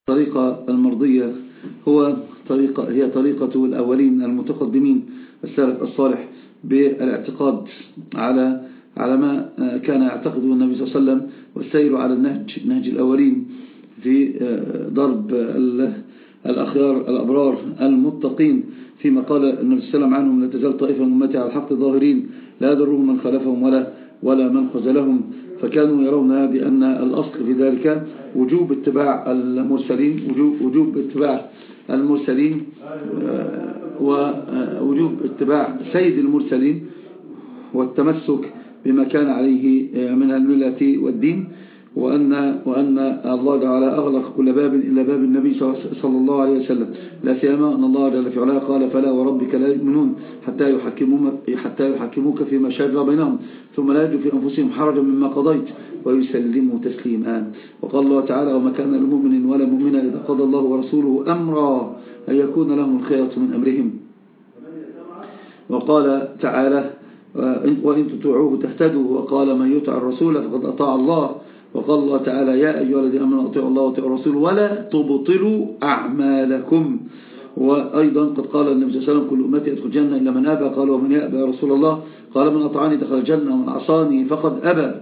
الطريقة المرضية هي طريقة الأولين المتقدمين السلف الصالح بالاعتقاد على ما كان يعتقده النبي صلى الله عليه وسلم والسير على نهج الأولين في ضرب الأخيار الأبرار المتقين فيما قال النبي صلى الله عليه وسلم عنهم: لا تزال طائفة من أمتي على الحق ظاهرين لا يضرهم من خلفهم ولا من خذلهم. فكانوا يرون بأن الأصل في ذلك وجوب اتباع المرسلين، وجوب اتباع المرسلين ووجوب اتباع سيد المرسلين والتمسك بما كان عليه من الملة والدين، وأن الله تعالى أغلق كل باب إلا باب النبي صلى الله عليه وسلم، لا سيما أن الله جل في علاه قال: فلا وربك لا يؤمنون حتى يحكموك فيما شجر بينهم ثم لا يجدوا في أنفسهم حرجا مما قضيت ويسلموا تسليما. وقال الله تعالى: وما كان لمؤمن ولا مؤمنة إذا قضى الله ورسوله أمرا أن يكون لهم الخيرة من أمرهم. وقال تعالى: وإن تطيعوه تهتدوا. وقال: من يطع الرسول فقد أطاع الله. وقال الله تعالى: يا أيها الذين آمنوا أطيعوا الله وأطيعوا الرسول ولا تبطلوا أعمالكم. وأيضا قد قال النبي صلى الله عليه وسلم: كل أمتي يدخل الجنة إلا من أبى. قال: ومن يأبى يا رسول الله؟ قال: من أطاعني دخل الجنة ومن عصاني فقد أبى.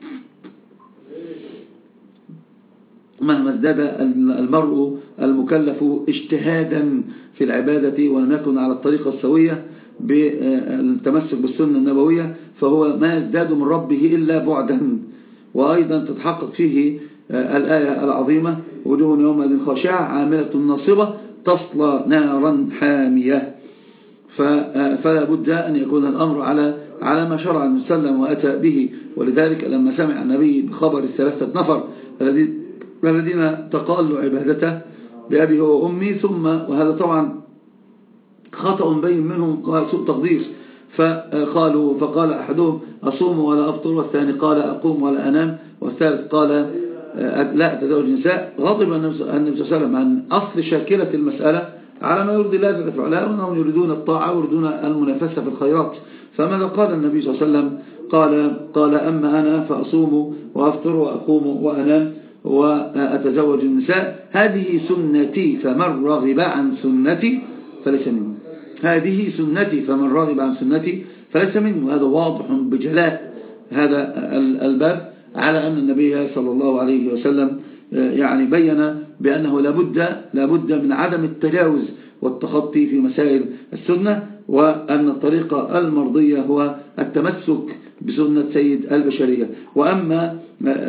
مهما ازداد المرء المكلف اجتهادا في العبادة ولم يكن على الطريقة السوية بالتمسك بالسنة النبوية فهو ما يزداد من ربه إلا بعدا. وأيضا تتحقق فيه الآية العظيمة: وجوه يومئذ خاشعة عاملة ناصبة تصلى نارا حامية. فلا بد أن يكون الأمر على ما شرع النبي صلى الله عليه وسلم وأتى به. ولذلك لما سمع النبي بخبر الثلاثة نفر الذين تقالوا عبادته بأبي هو وأمي ثم، وهذا طبعا خطأ بين منهم سوء تقدير، فقال أحدهم: أصوم ولا أفطر، والثاني قال: أقوم ولا أنام، والثالث قال: لا أتزوج النساء. غضب النبي صلى الله عليه وسلم عن أصل شاكلة المسألة على ما يرضي الله جل وعلا، وأنهم يريدون الطاعة ويريدون المنافسة في الخيرات. فماذا قال النبي صلى الله عليه وسلم؟ قال: أما أنا فأصوم وأفطر وأقوم وأنام وأتزوج النساء، هذه سنتي فمن رغب عن سنتي فليس مني. هذه سنتي فمن رغب عن سنتي فليس منه. هذا واضح بجلاء هذا الباب على أن النبي صلى الله عليه وسلم يعني بين بأنه لابد من عدم التجاوز والتخطي في مسائل السنة، وأن الطريقة المرضية هو التمسك بسنة سيد البشرية. وأما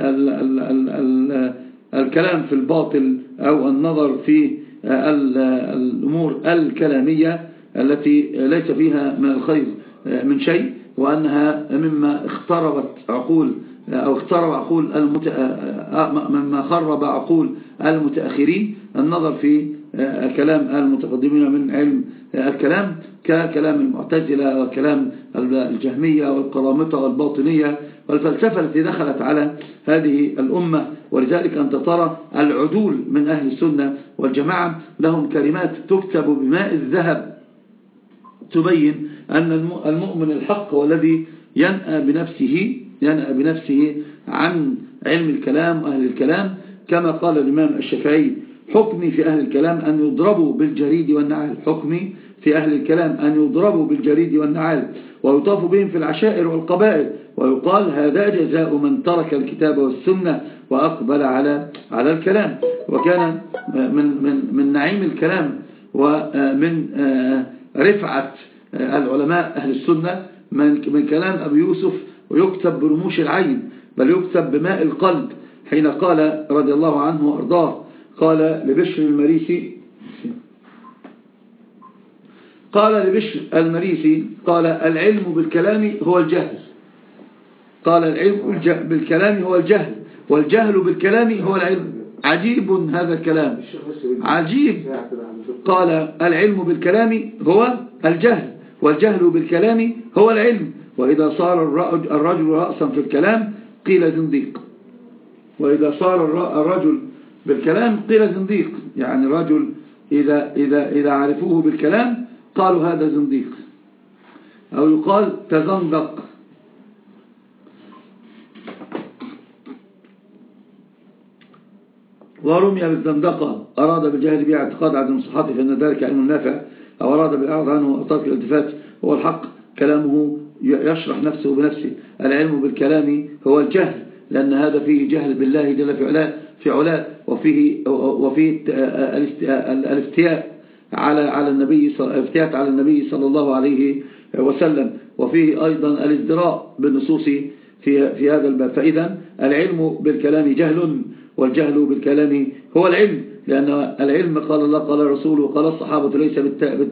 الكلام في الباطل أو النظر في الأمور الكلامية التي ليس فيها من الخير من شيء، وأنها مما اخترب عقول مما خرب عقول المتأخرين، النظر في كلام المتقدمين من علم الكلام ككلام المعتزلة وكلام الجهمية والقرامطة والباطنية والفلسفة التي دخلت على هذه الأمة. ولذلك أنت ترى العدول من أهل السنة والجماعة لهم كلمات تكتب بماء الذهب تبين أن المؤمن الحق هو الذي ينأى بنفسه عن علم الكلام وأهل الكلام، كما قال الإمام الشافعي: حكمي في أهل الكلام أن يضربوا بالجريد والنعال. حكمي في أهل الكلام أن يضربوا بالجريد والنعال ويطاف بهم في العشائر والقبائل، ويقال: هذا جزاء من ترك الكتاب والسنة وأقبل على الكلام. وكان من نعيم الكلام ومن رفعة العلماء أهل السنة من كلام أبي يوسف: ويكتب برموش العين بل يكتب بماء القلب، حين قال رضي الله عنه وأرضاه، قال لبشر المريسي قال: العلم بالكلام هو الجهل. قال: العلم بالكلام هو الجهل، والجهل بالكلام هو العلم. عجيب هذا الكلام، عجيب. قال: العلم بالكلام هو الجهل، والجهل بالكلام هو العلم. وإذا صار الرجل رأسا في الكلام قيل زنديق. وإذا صار الرجل بالكلام قيل زنديق، يعني الرجل إذا عرفوه بالكلام قالوا هذا زنديق، أو يقال تزندق. ورمي بالزندقة أراد بالجهل به اعتقاد عدم صحته فإن ذلك علم نافع، أو أراد بالإعراض عنه وترك الالتفات هو الحق. كلامه يشرح نفسه بنفسه. العلم بالكلام هو الجهل، لأن هذا فيه جهل بالله جل في علاه، وفيه الافتياء على النبي صلى الله عليه وسلم، وفيه أيضا الازدراء بالنصوص في هذا الباب. فإذا العلم بالكلام جهل، والجهل بالكلام هو العلم، لأن العلم قال الله قال الرسول وقال الصحابة ليس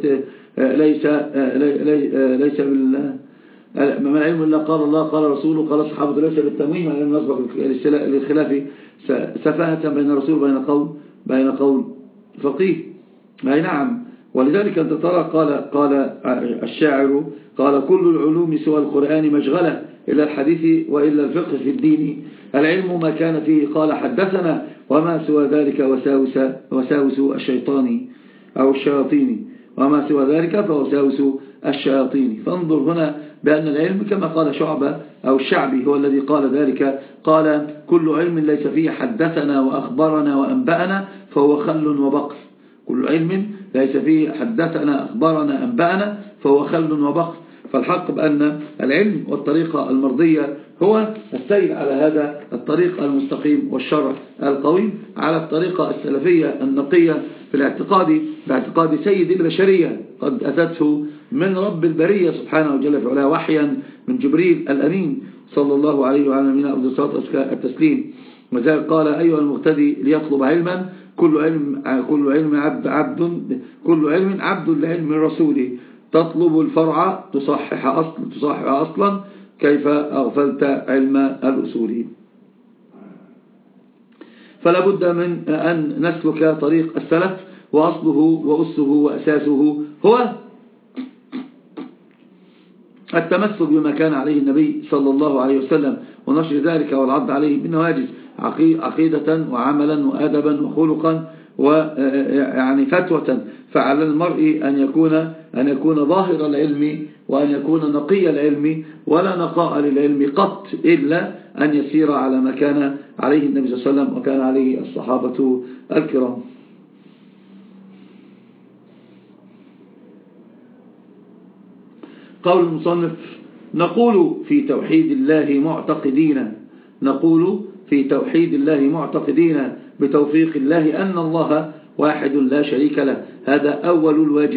ما العلم إلا قال الله قال الرسول وقال الصحابة ليس بالتمويم، العلم يسبق للخلاف سفاهة بين الرسول بين قول فقيه. أي نعم. ولذلك أنت ترى قال الشاعر قال كل العلوم سوى القرآن مشغلة إلا الحديث وإلا الفقه في الدين. العلم ما كان فيه قال حدثنا، وما سوى ذلك وساوس الشيطان أو الشياطين، وما سوى ذلك فوساوس الشياطين. فانظر هنا بأن العلم كما قال شعبة أو الشعبي هو الذي قال ذلك، قال كل علم ليس فيه حدثنا وأخبرنا وأنبأنا فهو خل وبقر. كل علم ليس فيه حدثنا أخبرنا أنبأنا فهو خل وبقر. فالحق بأن العلم والطريقة المرضية هو السير على هذا الطريق المستقيم والشرع القويم، على الطريقة السلفية النقية في باعتقاد سيد البشرية قد أتته من رب البرية سبحانه وجل في علاه وحيا من جبريل الأمين صلى الله عليه وعلى نبينا أفضل الصلاة والتسليم. وذلك قال أيها المقتدي ليطلب علما كل علم عبد لعلم رسوله، تطلب الفرع تصحح أصلا كيف أغفلت علم الأصول. فلا بد من أن نسلك طريق السلف، وأصله وأسه وأساسه هو التمسك بما كان عليه النبي صلى الله عليه وسلم، ونشر ذلك والعض عليه بالنواجذ عقيدة وعملا وأدبا وخلقا ويعني فتوة. فعلى المرء أن يكون ظاهر العلم، وأن يكون نقي العلم، ولا نقاء للعلم قط إلا أن يسير على ما كان عليه النبي صلى الله عليه وسلم وكان عليه الصحابة الكرام. قول المصنف نقول في توحيد الله معتقدين بتوفيق الله أن الله واحد لا شريك له. هذا أول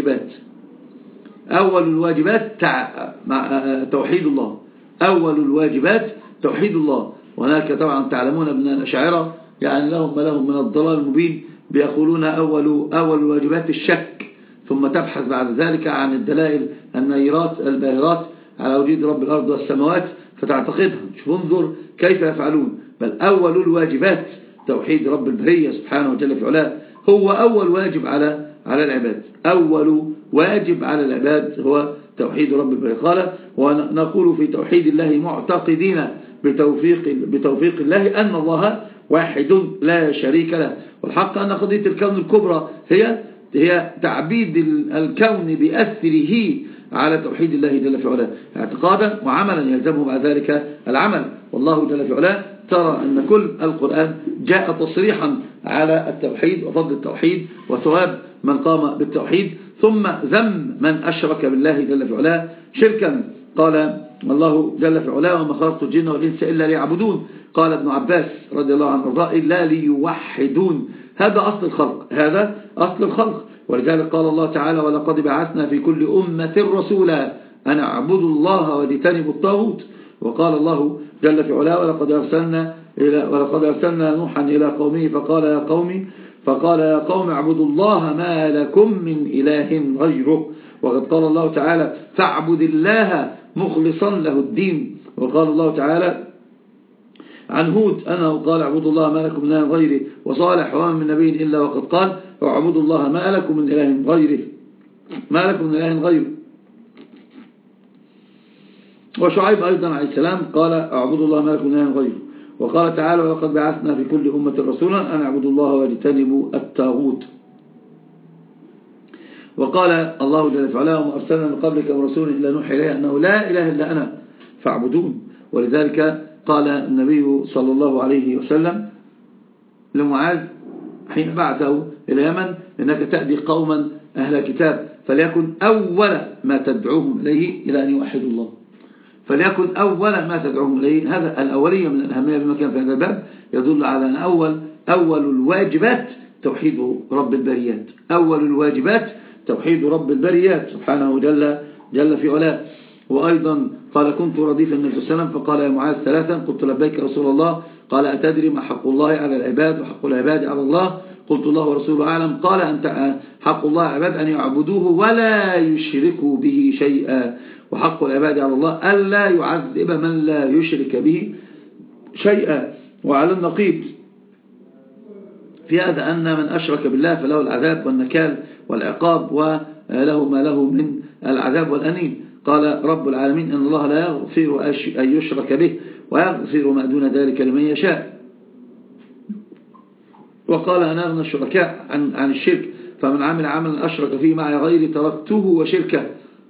الواجبات توحيد الله. أول الواجبات توحيد الله. وهناك طبعا تعلمون أن الأشاعرة يعني لهم من الضلال المبين، بيقولون أول الواجبات الشك، ثم تبحث بعد ذلك عن الدلائل النيرات الباهرات على وجود رب الأرض والسماوات فتعتقدها. شوف انظر كيف يفعلون. بل أول الواجبات توحيد رب البرية سبحانه وتعالى في علاه هو أول واجب على العباد. أول واجب على العباد هو توحيد رب البرية. قال ونقول في توحيد الله معتقدين بتوفيق الله أن الله واحد لا شريك له. والحق أن قضية الكون الكبرى هي تعبيد الكون بأثره على توحيد الله جل في علاه اعتقادا وعملا يلزمه بعد ذلك العمل. والله جل في علاه ترى أن كل القرآن جاء تصريحا على التوحيد وفضل التوحيد وثواب من قام بالتوحيد، ثم ذم من أشرك بالله جل في علاه شركا. قال الله جل في علاه وما خلقت الجن والإنس إلا ليعبدون. قال ابن عباس رضي الله عنه وارضاه إلا ليوحدون. هذا أصل الخلق. ولذلك قال الله تعالى ولقد بعثنا في كل أمة رسولا أن اعبدوا الله واجتنبوا الطاغوت. وقال الله جل في علاه ولقد أرسلنا نوحا إلى قومه فقال يا قوم اعبدوا الله ما لكم من إله غيره. وقد قال الله تعالى فاعبد الله مخلصا له الدين. وقال الله تعالى عن هود أنه قال اعبدوا الله ما لكم من إله غيره. وصالح وما من نبي إلا وقد قال اعبدوا الله ما لكم من إله غيره. وشعيب أيضا عليه السلام قال اعبدوا الله ما لكم من إله غيره. وقال تعالى ولقد بعثنا في كل أمة رسولا أن اعبدوا الله واجتنبوا الطاغوت. وقال الله جل وعلا وما أرسلنا من قبلك من رسول إلا نوحي إليه أنه لا إله إلا أنا فاعبدون. ولذلك قال النبي صلى الله عليه وسلم لمعاذ حين بعثه إلى اليمن إنك تأتي قوما أهل كتاب فليكن أول ما تدعوهم إليه إلى أن يوحدوا الله. فليكن أول ما تدعوهم إليه. هذا الأولية من الأهمية بما كان في هذا الباب يدل على أن أول الواجبات توحيد رب البريات. أول الواجبات توحيد رب البريات سبحانه جل في علاه. وأيضا قال كنت رديف النبي صلى الله عليه وسلم فقال يا معاذ ثلاثا قلت لبيك رسول الله قال أتدري ما حق الله على العباد وحق العباد على الله قلت الله ورسوله أعلم قال أنت حق الله على العباد أن يعبدوه ولا يشركوا به شيئا وحق العباد على الله ألا يعذب من لا يشرك به شيئا. وعلى النقيض في هذا أن من أشرك بالله فله العذاب والنكال والعقاب وله ما له من العذاب والأنين. قال رب العالمين أن الله لا يغفر أن يشرك به ويغفر ما دون ذلك لمن يشاء. وقال أنا أغنى الشركاء عن الشرك فمن عمل عملا أشرك فيه معي غيري تركته وشركه.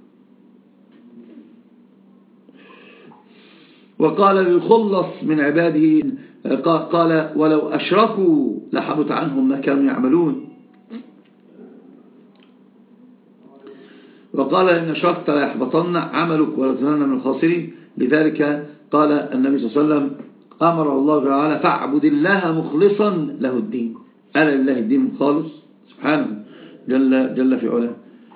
وقال للخلص من عباده قال ولو أشركوا لحبط عنهم ما كانوا يعملون. وقال إن أشركت لا يحبطن عملك ولا تكونن من الخاسرين. لذلك قال النبي صلى الله عليه وسلم أمر الله تعالى فاعبد الله مخلصا له الدين. ألا لله الدين الخالص سبحانه جل في علاه.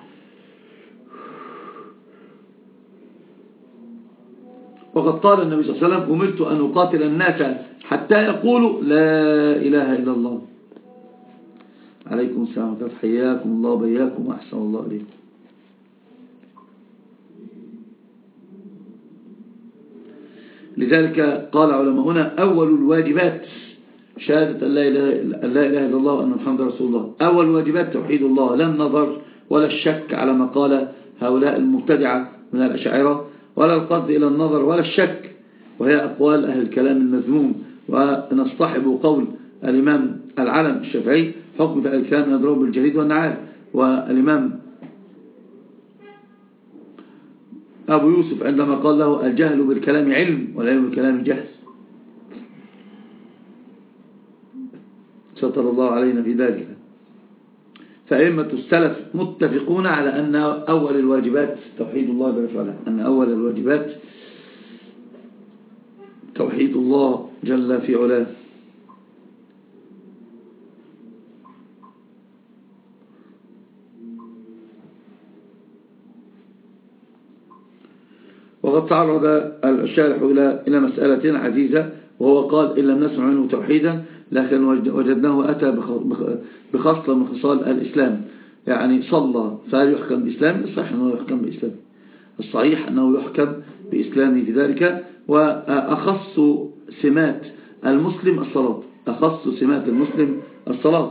وقد قال النبي صلى الله عليه وسلم أمرت أن أقاتل الناس حتى يقولوا لا إله إلا الله. عليكم السلام ورحمة الله حياكم الله وبياكم وأحسن الله عليكم. لذلك قال علماؤنا أول الواجبات شهادة أن لا إله إلا الله وأن محمد رسول الله. أول الواجبات توحيد الله لا النظر ولا الشك على ما قال هؤلاء المبتدعة من الأشاعرة ولا القصد إلى النظر ولا الشك وهي أقوال أهل الكلام المذموم. ونصطحب قول الإمام العلم الشافعي حكم في الكلام يضرب بالجريد والنعال. والإمام أبو يوسف عندما قال له الجهل بالكلام علم والعلم بالكلام جهل. ستر الله علينا في ذلك. فأئمة السلف متفقون على أن أول الواجبات توحيد الله جل وعلا. أن أول الواجبات توحيد الله جل في علاه. وقد تعرض الشارح إلى مسألة عزيزة وهو قال إن لم نسمع منه توحيدا لكن وجدناه أتى بخصلة من خصال الإسلام. يعني صلى فهل يحكم بإسلام؟ الصحيح أنه يحكم بإسلام. الصحيح أنه يحكم بإسلامه في ذلك. وأخص سمات المسلم الصلاة. أخص سمات المسلم الصلاة.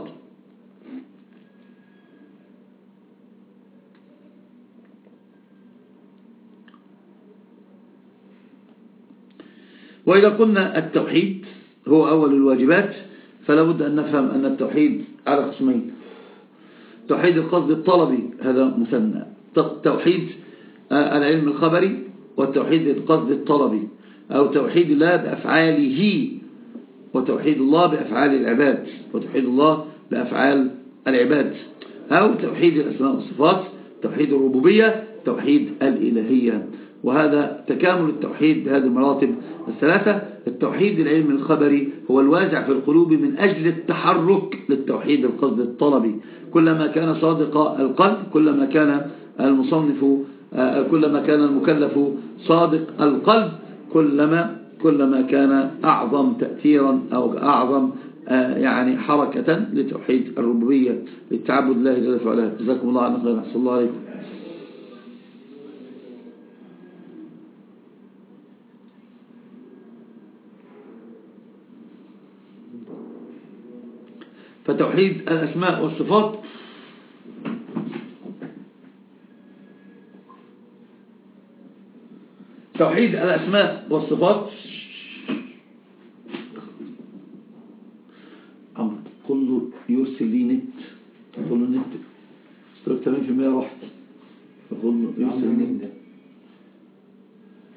وإذا قلنا التوحيد هو أول الواجبات فلا بد أن نفهم أن التوحيد على قسمين. توحيد القصد الطلبي هذا مثنى. توحيد العلم الخبري والتوحيد القصد الطلبي أو توحيد الله بأفعاله وتوحيد الله بأفعال العباد وتوحيد الله بأفعال العباد أو توحيد الأسماء والصفات توحيد الربوبية توحيد الإلهية. وهذا تكامل التوحيد بهذه المراتب الثلاثة. التوحيد العلم الخبري هو الوازع في القلوب من أجل التحرك للتوحيد القصد الطلبي. كلما كان صادق القلب كلما كان المصنف كلما كان المكلف صادق القلب كلما كان أعظم تأثيرا أو أعظم يعني حركة لتوحيد الربوبية للتعبد الله جل وعلا. جزاكم الله عنا خيرا. أحسن الله عليكم. فتوحيد الأسماء والصفات توحيد الأسماء والصفات كله يرسل لي نت كله نت اشترك 80% رحت فكله يرسل لي نت.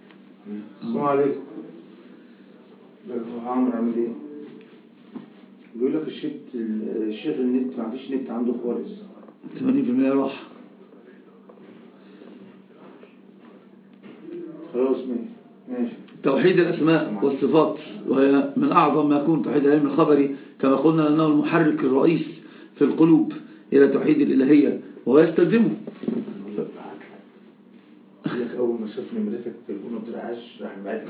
السلام عليكم. عمرو عامل ايه؟ بيقول لك الشيخ النت ما فيش نت عنده خالص، 80% راح. خلاص ماشي. توحيد الأسماء والصفات، وهي من أعظم ما يكون توحيد العلم الخبري، كما قلنا أنه المحرك الرئيس في القلوب إلى توحيد الإلهية وهو يستلزمه. لك أول ما شاف نمرتك تليفون ما ترعاش راح بعت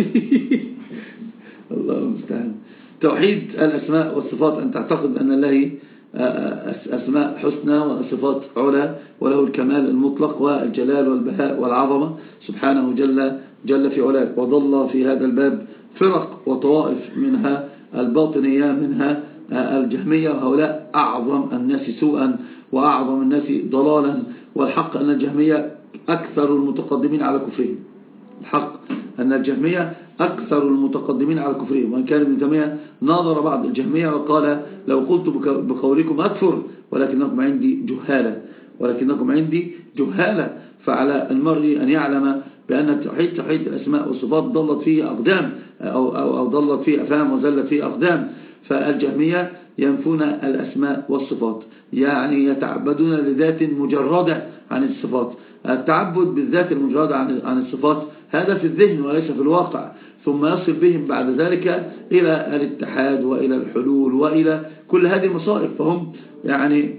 الله المستعان. توحيد الأسماء والصفات أن تعتقد أن الله أسماء حسنى وصفات علا، وله الكمال المطلق والجلال والبهاء والعظمة سبحانه جل في علاه. وضل في هذا الباب فرق وطوائف، منها الباطنية، منها الجهمية، وهؤلاء أعظم الناس سوءا وأعظم الناس ضلالا. والحق أن الجهمية أكثر المتقدمين على كفرهم. الحق أن الجهمية أكثر المتقدمين على كفرهم، وإن كان ابن تيمية ناظر بعض الجهمية وقال لو قلت بقولكم أكفر ولكنكم عندي جهالة. فعلى المرء أن يعلم بأن توحيد الأسماء والصفات ضلت فيه أقدام أو ضلت فيه أفهام وزلت فيه أقدام. فالجهمية ينفون الأسماء والصفات، يعني يتعبدون لذات مجردة عن الصفات. التعبد بالذات المجردة عن الصفات هذا في الذهن وليس في الواقع، ثم يصل بهم بعد ذلك إلى الاتحاد وإلى الحلول وإلى كل هذه المصائب. فهم يعني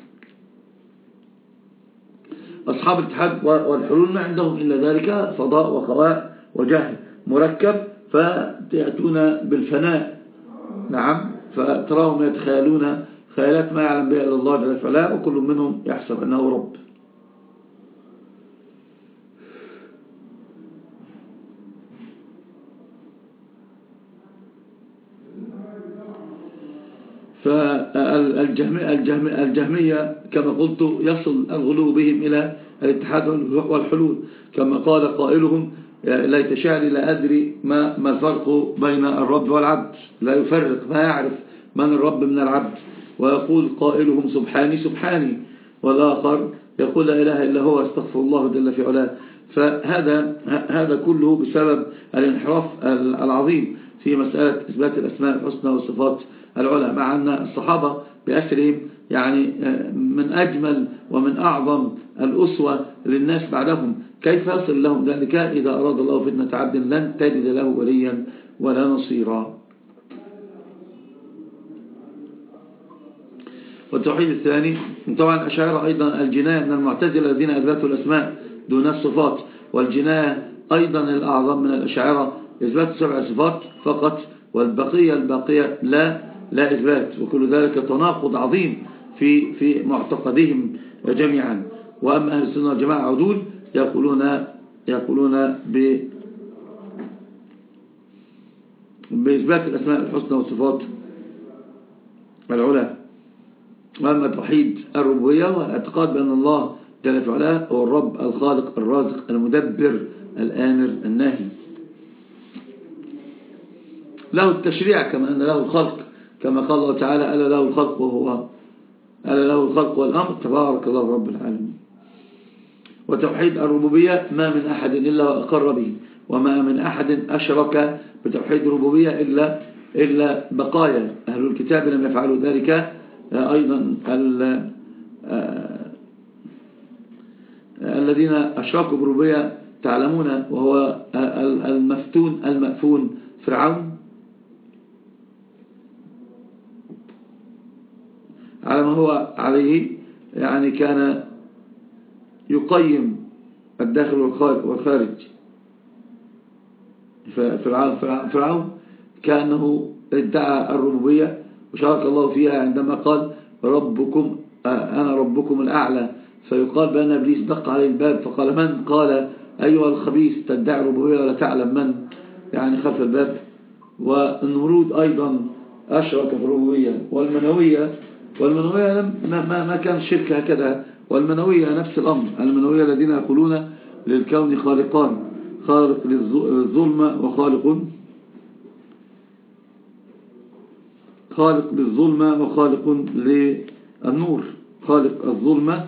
أصحاب الاتحاد والحلول ما عندهم إلا ذلك فضاء وخواء وجهل مركب، فيأتون بالفناء. نعم، فتراهم يتخيلون خيالات ما يعلم بها إلا الله جل وعلا، وكل منهم يحسب أنه رب. فالجهمية كما قلت يصل الغلو بهم إلى الاتحاد والحلول، كما قال قائلهم ليت شعري لا أدري ما الفرق بين الرب والعبد، لا يفرق، ما يعرف من الرب من العبد. ويقول قائلهم سبحاني، والآخر يقول لا إله إلا هو استغفر الله جل في علاه. فهذا كله بسبب الانحراف العظيم في مسألة إثبات الأسماء الحسنى والصفات العلى، مع أن الصحابة بأسرهم يعني من أجمل ومن أعظم الأسوة للناس بعدهم. كيف يصل لهم ذلك؟ إذا أراد الله فتنة عبد لن تجد له وليا ولا نصيرا. والتوحيد الثاني طبعا أشعر أيضا الجناية من المعتزلة الذين أثبتوا الأسماء دون الصفات، والجناية أيضا الأعظم من الأشاعرة إثبات 7 صفات فقط، والبقية لا إثبات، وكل ذلك تناقض عظيم في معتقدهم جميعا. وأما أهل السنة والجماعة عدول يقولون بإثبات الأسماء الحسنى والصفات العلى. وأما توحيد الربوبية والاعتقاد بأن الله جل وعلا هو الرب الخالق الرازق المدبر الآمر الناهي، له التشريع كما أن له الخلق، كما قال الله تعالى ألا له الخلق والأمر تبارك الله رب العالمين. وتوحيد الربوبية ما من أحد إلا وأقر به، وما من أحد أشرك بتوحيد الربوبية إلا بقايا أهل الكتاب لم يفعلوا ذلك. أيضا الذين أشركوا بالربوبية تعلمون، وهو المأفون فرعون على ما هو عليه، يعني كان يقيم الداخل والخارج. فرعون كأنه ادعى الربوبية وشارك الله فيها عندما قال ربكم أنا ربكم الأعلى، فيقال بأن إبليس دق عليه الباب فقال من؟ قال أيها الخبيث تدعي الربوبية ولا تعلم من يعني خلف الباب. والنمرود أيضا أشرك في الربوبية. والمنوية ما كان شرك هكذا، والمنوية نفس الأمر. المنوية الذين يقولون للكون خالقان، خالق للظلمة خالق للظلمة وخالق للنور. خالق الظلمة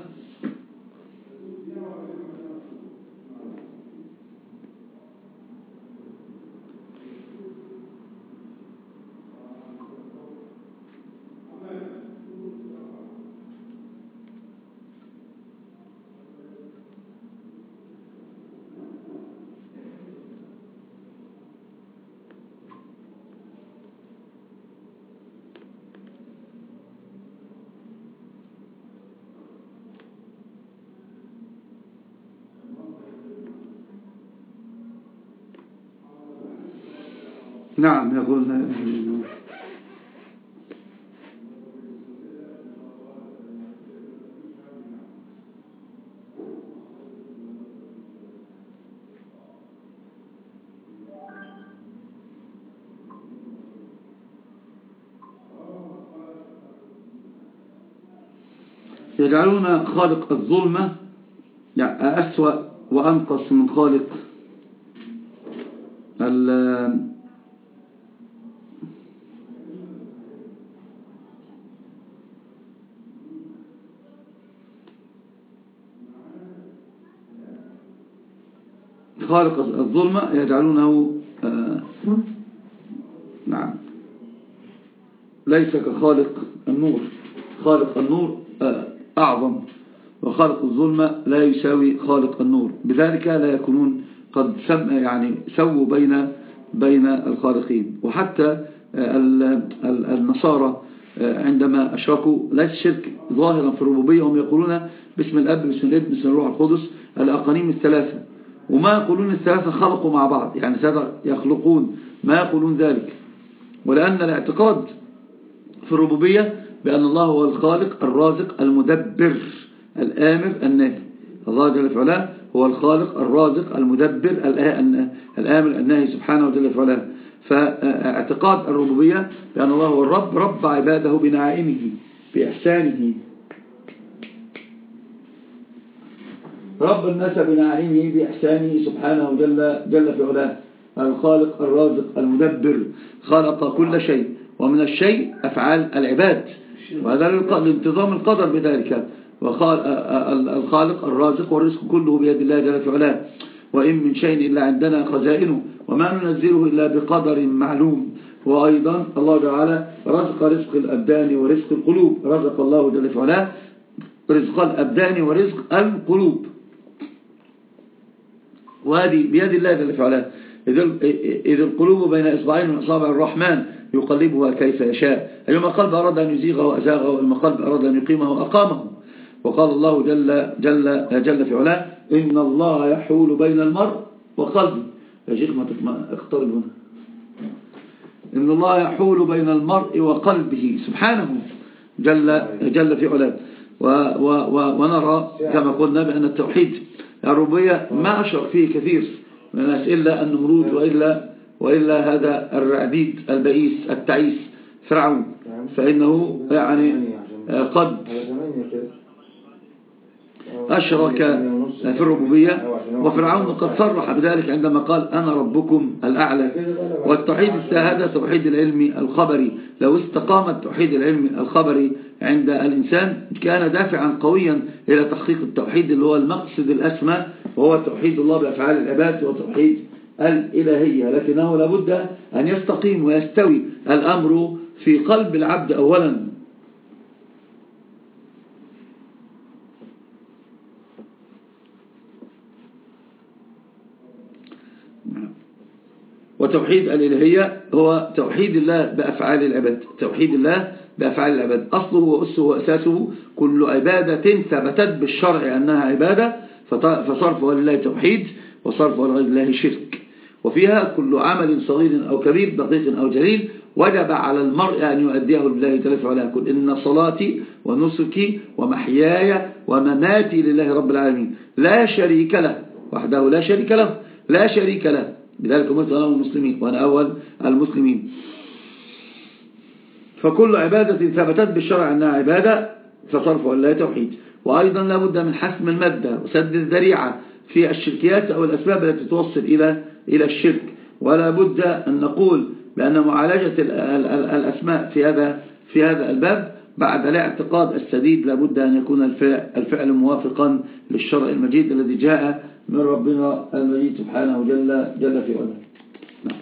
نعم يقول يجعلون خالق الظلمة يعني أسوأ وأنقص من خالق خالق الظلمة يجعلونه نعم ليس كخالق النور. خالق النور أعظم، وخالق الظلمة لا يساوي خالق النور، بذلك لا يكونون قد يعني سووا بين الخالقين. وحتى النصارى عندما أشركوا ليس شرك ظاهرا في الربوبية، هم يقولون باسم الأب باسم الابن باسم الروح القدس الأقانيم الثلاثة، وما يقولون الثلاثة خلقوا مع بعض، يعني ثلاثة يخلقون، ما يقولون ذلك. ولأن الاعتقاد في الربوبية بأن الله هو الخالق الرازق المدبر الآمر الناهي. الله جل وعلا هو الخالق الرازق المدبر الآمر الناهي سبحانه وجل وعلا. فاعتقاد الربوبية بأن الله هو الرب، رب عباده بنعائمه بإحسانه، رب الناس بنعائمه بإحسانه سبحانه جل في علاه. الخالق الرازق المدبر خلق كل شيء، ومن الشيء أفعال العباد، وهذا الانتظام القدر بذلك. الخالق الرازق والرزق كله بيد الله جل في علاه. وإن من شيء إلا عندنا خزائنه وما ننزله إلا بقدر معلوم. وأيضا الله تعالى رزق الأبدان ورزق القلوب، رزق الله جل في علاه رزق الأبدان ورزق القلوب، وهذه بيد الله جل في علاه. إذ القلوب بين إصبعين من أصابع الرحمن يقلبها كيف يشاء، أيما قلب أراد أن يزيغه أزاغه، وأيما قلب أراد أن يقيمه أقامه. وقال الله جل في علاه إن الله يحول بين المرء وقلبه. يا شيخ ما اقترب هنا. إن الله يحول بين المرء وقلبه سبحانه جل في علاه. ونرى كما قلنا بأن التوحيد الربوبية ما أشرك فيه كثير من الناس إلا النمرود وإلا هذا الرعديد البئيس التعيس فرعون، فإنه يعني قد أشرك في الربوبية. وفرعون قد صرح بذلك عندما قال أنا ربكم الأعلى. والتوحيد هذا توحيد العلم الخبري، لو استقام التوحيد العلمي الخبري عند الإنسان كان دافعا قويا إلى تحقيق التوحيد اللي هو المقصد الأسمى، وهو توحيد الله بأفعال العباد وتوحيد الإلهية. لكنه لابد أن يستقيم ويستوي الأمر في قلب العبد أولا. وتوحيد الإلهية هو توحيد الله بأفعال العباد، توحيد الله بأفعال العباد أصله وأسه وأساسه كل عبادة ثبتت بالشرع أنها عبادة فصرفها لله توحيد وصرفها لغير الله شرك. وفيها كل عمل صغير أو كبير دقيق أو جليل وجب على المرء أن يؤديه لله تعالى وعلا. قل إن صلاتي ونسكي ومحياي ومماتي لله رب العالمين لا شريك له وحده لا شريك له بذلك أمرت أنا المسلمين وأنا أول المسلمين. فكل عبادة ثبتت بالشرع أنها عبادة فصرفها لله توحيد. وأيضا لابد من حسم المادة وسد الذريعة في الشركيات أو الأسباب التي توصل إلى الشرك. ولا بد أن نقول بأن معالجة الأسماء في هذا الباب بعد الاعتقاد السديد لابد أن يكون الفعل موافقا للشرع المجيد الذي جاء من ربنا المجيد سبحانه جل في علاه. نعم.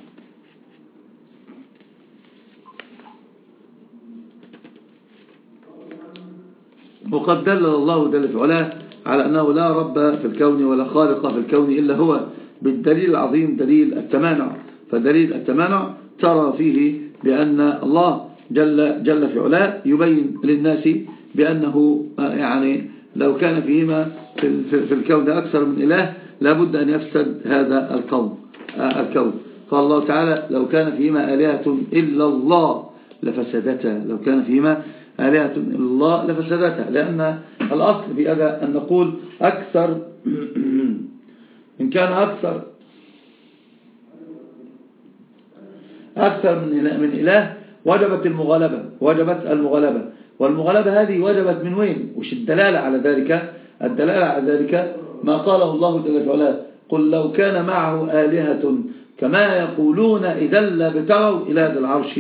وقد دل الله جل في علاه على أنه لا رب في الكون ولا خالق في الكون إلا هو بالدليل العظيم دليل التمانع. فدليل التمانع ترى فيه بأن الله جل في علاه يبين للناس بأنه يعني لو كان فيهما في الكون أكثر من إله لابد أن يفسد هذا الكون. قال الله تعالى لو كان فيهما آلهة إلا الله لفسدتا، لو كان فيهما آلهة إلا الله لفسدتا، لأن الأصل في هذا أن نقول أكثر إن كان أكثر من إله وجبت المغالبة، والمغالبة هذه وجبت من وين؟ وش الدلالة على ذلك؟ الدلالة على ذلك ما قاله الله جل وعلا قل لو كان معه آلهة كما يقولون إذا لابتغوا إلى ذي العرش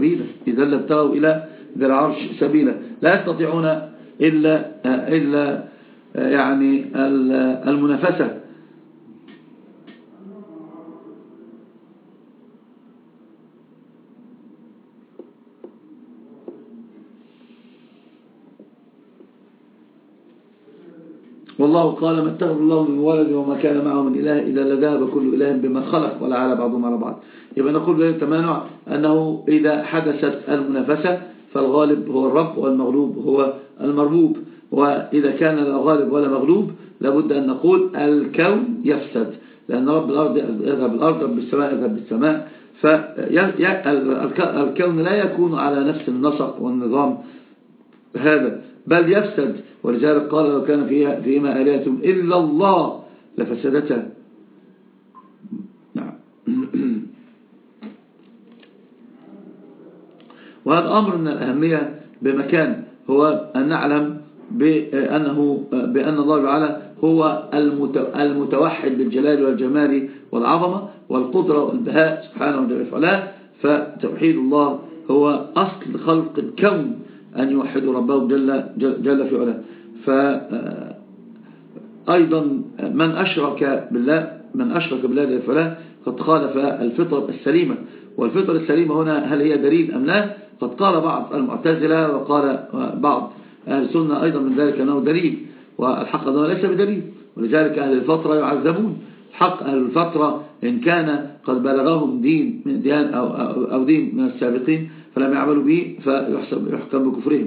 سبيلا، لا يستطيعون إلا يعني المنافسة. والله قال ما اتخذ الله من ولد وما كان معه من إله إذا لذهب كل إله بما خلق ولا على بعضهم على بعض. يبقى نقول بالتمانع أنه إذا حدثت المنافسة فالغالب هو الرب والمغلوب هو المربوب، وإذا كان لا غالب ولا مغلوب لابد أن نقول الكون يفسد، لأن رب الأرض يذهب الأرض، رب السماء يذهب بالسماء، فالكون لا يكون على نفس النسق والنظام هذا بل يفسد. ولذلك قال لو كان فيهما آلهة إلا الله لفسدتا. نعم. وهذا أمر من الأهمية بمكان، هو أن نعلم بأن الله تعالى هو المتوحد بالجلال والجمال والعظمة والقدرة والبهاء سبحانه وتعالى. فتوحيد الله هو أصل خلق الكون، أن يوحدوا ربهم جل في علاه. فأيضا من أشرك بالله جل في علاه قد خالف الفطر السليمة. والفطر السليمة هنا هل هي دليل أم لا؟ قد قال بعض المعتزلة وقال بعض أهل السنة أيضا من ذلك أنه دليل، والحق أنه ليس بدليل. ولذلك أهل الفترة يعذبون. حق أهل الفترة إن كان قد بلغهم دين من ديان أو دين من السابقين فلم يعملوا به فيحكم بكفرهم.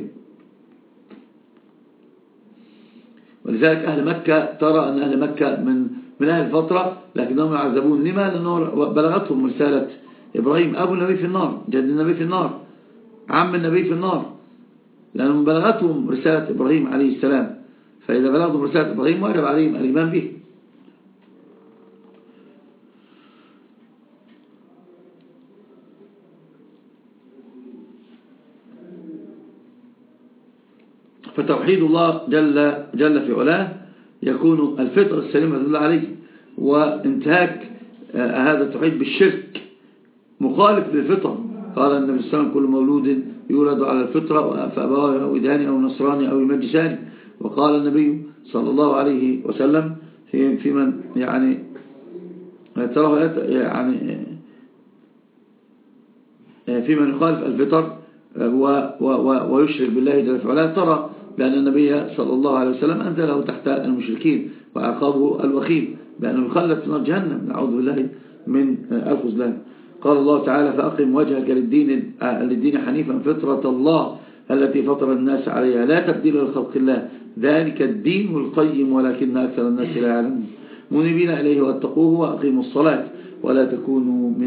ولذلك أهل مكة ترى أن أهل مكة من أهل الفترة لكنهم يعذبون. لما؟ لأنه بلغتهم رسالة إبراهيم، أبو النبي في النار، جد النبي في النار، عم النبي في النار، لأنهم بلغتهم رسالة إبراهيم عليه السلام. فإذا بلغتهم رسالة إبراهيم وجب عليهم الإيمان به. فتوحيد الله جل في علاه يكون الفطر السليمة تدل عليه، وانتهاك هذا التوحيد بالشرك مخالف للفطر. قال النبي صلى الله عليه وسلم كل مولود يولد على الفطرة فأبواه يهوداني أو نصراني أو يمجساني. وقال النبي صلى الله عليه وسلم في من يعني تراه يعني في من يخالف الفطر ويشرك بالله جل وعلا، ترى بأن النبي صلى الله عليه وسلم أنزله تحت المشركين وعقابه الوخيم بأنه يخلد في نار جهنم، نعوذ بالله من الخذلان. قال الله تعالى فأقم وجهك للدين حنيفا فطرة الله التي فطر الناس عليها لا تبديل لخلق الله ذلك الدين القيم ولكن أكثر الناس لا يعلمون منيبين إليه واتقوه وأقيموا الصلاة ولا تكونوا من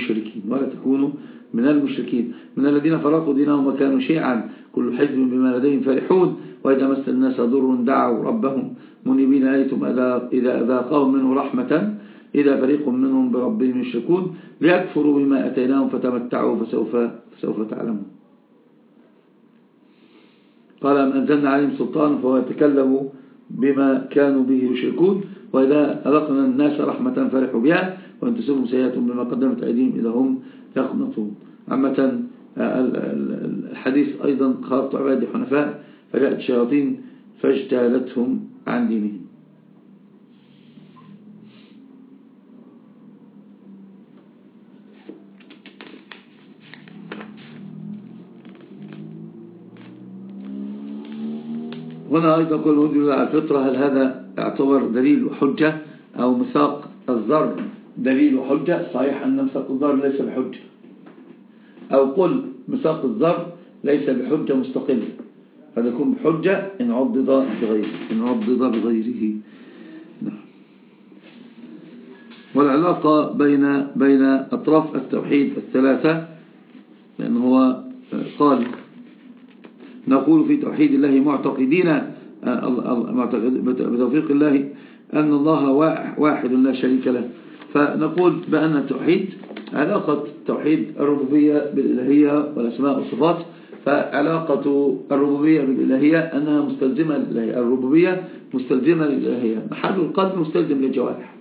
المشركين من الذين فرقوا دينهم وكانوا شيعا كل حزب بما لديهم فرحون وإذا مس الناس ضر دعوا ربهم منيبين إليه إذا أذاقهم منه رحمة إذا فريق منهم بربهم يشركون ليكفروا بما أتيناهم فتمتعوا فسوف تعلمون. قال أم أنزلنا عليهم سلطان فهو يتكلم بما كانوا به يشركون وإذا أذقنا الناس رحمة فرحوا بها وإن تصبهم سيئة بما قدمت أيديهم إذا هم يقنطون. عامة الحديث أيضا خلقت عبادي حنفاء فجاءت الشياطين فاجتالتهم عن دينهم. هنا أيضا كل وجود على الفطرة هل هذا يعتبر دليل وحجة أو ميثاق الضرب دليل وحجة؟ صحيح أن ميثاق الضرب ليس بحجة، أو قل ميثاق الضرب ليس بحجة مستقلة، هذا يكون بحجة إن عضد بغيره. نعم. والعلاقة بين أطراف التوحيد الثلاثة، لأنه هو قال نقول في توحيد الله معتقدين بتوفيق الله أن الله واحد لا شريك له. فنقول بأن التوحيد علاقة توحيد الربوبية بالإلهية والأسماء والصفات. فعلاقة الربوبية بالإلهية أنها مستلزمة للإلهية، الربوبية مستلزمة للإلهية، محل القلب مستلزم للجوارح.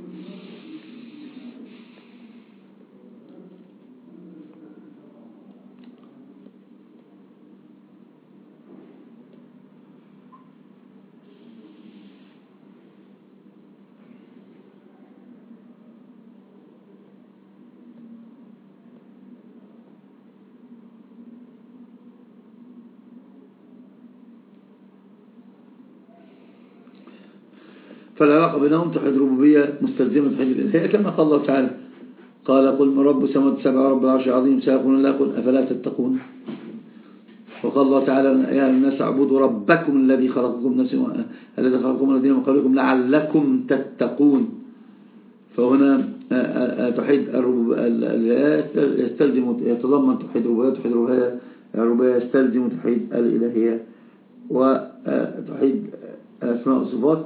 فالعلاقة بينهم توحيد ربوبية مستلزمة توحيد الإلهية، كما قال الله تعالى قال قل من رب السماوات السبع ورب العرش العظيم سيقولون لا، قل أفلا تتقون. وقال الله تعالى يا الناس اعبدوا ربكم الذي خلقكم الذين من قبلكم لعلكم تتقون. فهنا توحيد الربوبية يستلزم يتضمن توحيد الربوبية يستلزم توحيد الإلهية، وتوحيد الأسماء والصفات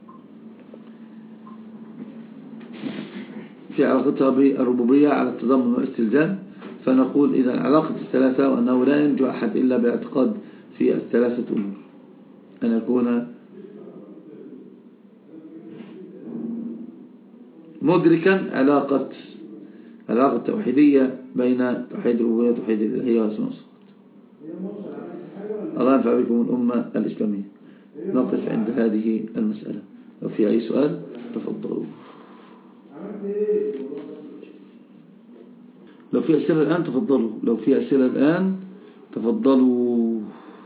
في علاقتها بالربوبية على التضمن والاستلزام. فنقول إذا علاقة الثلاثة وأنه لا ينجو أحد إلا باعتقاد في الثلاثة أمور، أن يكون مدركا علاقة توحيدية بين توحيد الربوبية وتوحيد الإلهية والأسماء والصفات. الله ينفع بكم الأمة الإسلامية. نقف عند هذه المسألة. لو في أي سؤال تفضلوا. لو في أسئلة الآن تفضلوا.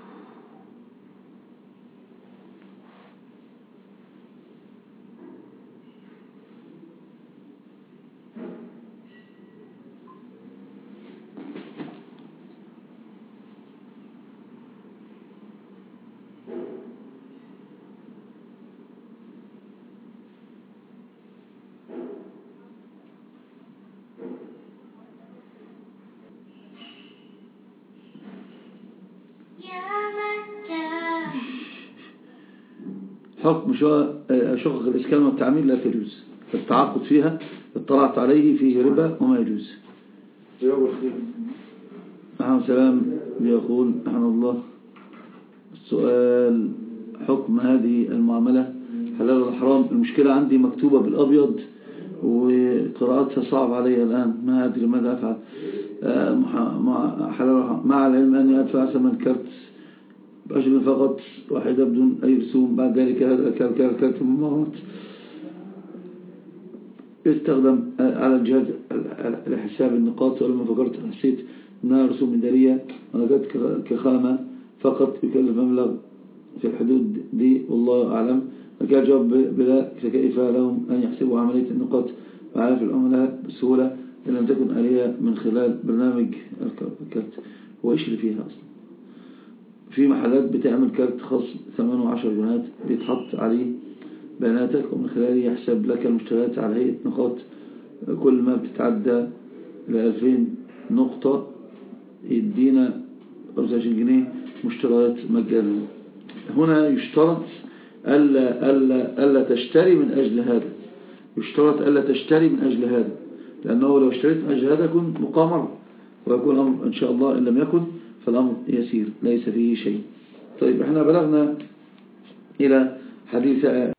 حكم شقق الإسكان والتعمير لا تجوز، التعاقد فيها اطلعت عليه فيه ربا وما يجوز. أحمد سلام يقول أحمد الله السؤال حكم هذه المعاملة حلال ولا حرام؟ المشكلة عندي مكتوبة بالأبيض وقراءتها صعب علي الآن، ما أدري ماذا أفعل. مع العلم أني أدفع ثمن كرت بأجل فقط واحدة بدون أي رسوم، بعد ذلك هذا كرت الممارات يستخدم على الجهاز لحساب النقاط، ولما فكرت حسيت أنها رسوم إدارية ولقيت كخامة فقط يكلف مبلغ في الحدود دي والله أعلم. فكان جواب بلا، فكيف لهم أن يحسبوا عملية النقاط وعارف العملاء بسهولة إن لم تكن آلية من خلال برنامج الكرت؟ هو إيش اللي فيها أصلا؟ في محلات بتعمل كارت خاص 8 و10 جنيهات بيتحط عليه بياناتك ومن خلاله يحسب لك المشتريات على هيئة نقاط، كل ما بتتعدى ل 2000 نقطة يدينا 25 جنيه مشتريات مجانا. هنا يشترط ألا تشتري من أجل هذا، يشترط ألا تشتري من أجل هذا، لأنه لو اشتريت من أجل هذا يكون مقامرة، ويكون الأمر إن شاء الله إن لم يكن فالأمر يسير ليس فيه شيء. طيب احنا بلغنا إلى حديث